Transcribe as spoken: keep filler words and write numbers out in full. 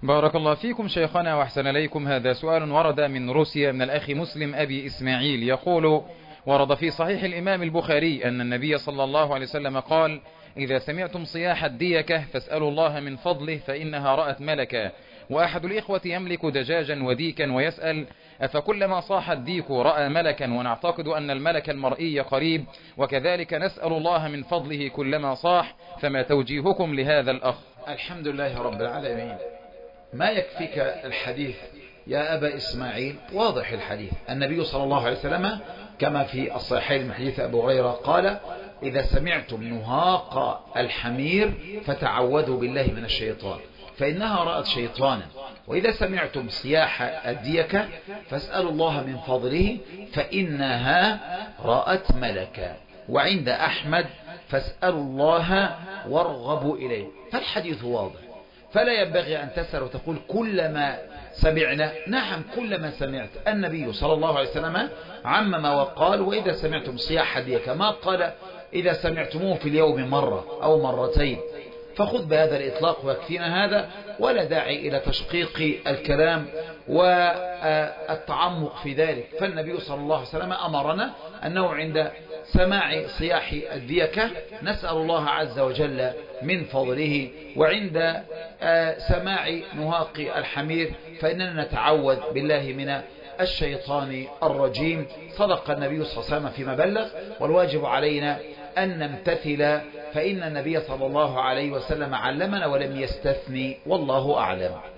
بارك الله فيكم شيخنا وأحسن إليكم. هذا سؤال ورد من روسيا من الأخ مسلم أبي إسماعيل، يقول: ورد في صحيح الإمام البخاري أن النبي صلى الله عليه وسلم قال: إذا سمعتم صياح الديكة فاسألوا الله من فضله فإنها رأت ملكا. وأحد الإخوة يملك دجاجا وديكا ويسأل: أفكلما صاح الديك رأى ملكا؟ ونعتقد أن الملك المرئي قريب، وكذلك نسأل الله من فضله كلما صاح، فما توجيهكم لهذا الأخ؟ الحمد لله رب العالمين. ما يكفيك الحديث يا أبا إسماعيل؟ واضح الحديث. النبي صلى الله عليه وسلم كما في الصحيحين من حديث أبو هريرة قال: إذا سمعتم نهاق الحمير فتعوذوا بالله من الشيطان فإنها رأت شيطانا، وإذا سمعتم صياح الديكة فاسألوا الله من فضله فإنها رأت ملكا. وعند أحمد: فاسألوا الله وارغبوا إليه. فالحديث واضح، فلا ينبغي أن تسأل وتقول كلما سمعنا. نعم، كلما سمعت. النبي صلى الله عليه وسلم عمم وقال: وإذا سمعتم صياح الديكة، ما قال إذا سمعتموه في اليوم مرة أو مرتين. فخذ بهذا الإطلاق ويكفينا هذا، ولا داعي إلى تشقيق الكلام والتعمق في ذلك. فالنبي صلى الله عليه وسلم أمرنا أنه عند سماع صياح الديكة نسأل الله عز وجل من فضله، وعند سماع نهاق الحمير فإننا نتعوذ بالله من الشيطان الرجيم. صدق النبي صلى الله عليه وسلم فيما بلغ، والواجب علينا أن نمتثل، فإن النبي صلى الله عليه وسلم علمنا ولم يستثني، والله أعلم.